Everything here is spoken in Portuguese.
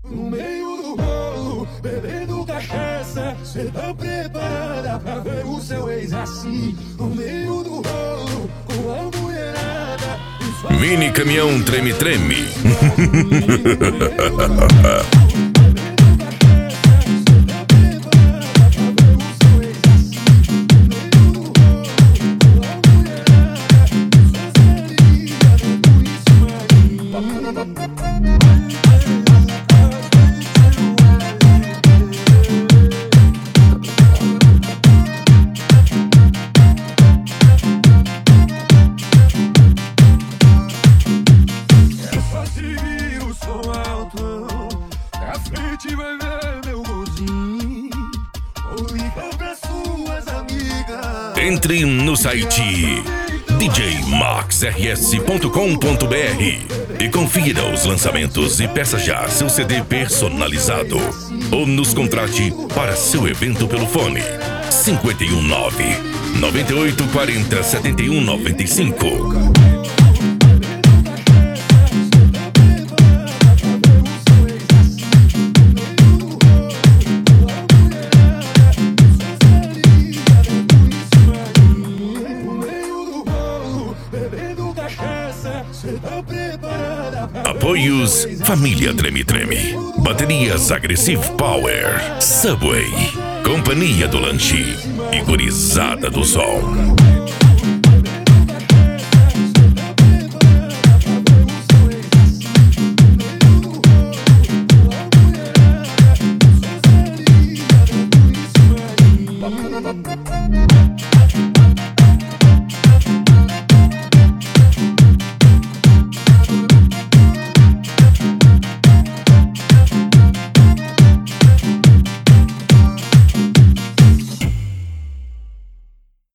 No meio do rolo, bebendo cachaça, cê tá preparada pra ver o seu ex assim? No meio do rolo, com a mulherada. Mini caminhão treme-treme. Vai ver meu golzinho, ou ligar pra suas amigas. Entre no site djmaxrs.com.br e confira os lançamentos e peça já seu CD personalizado. Ou nos contrate para seu evento pelo fone 519 9840 7195. Apoios Família Treme Treme, Baterias Aggressive Power, Subway, Companhia do Lanche e Gurizada do Sol.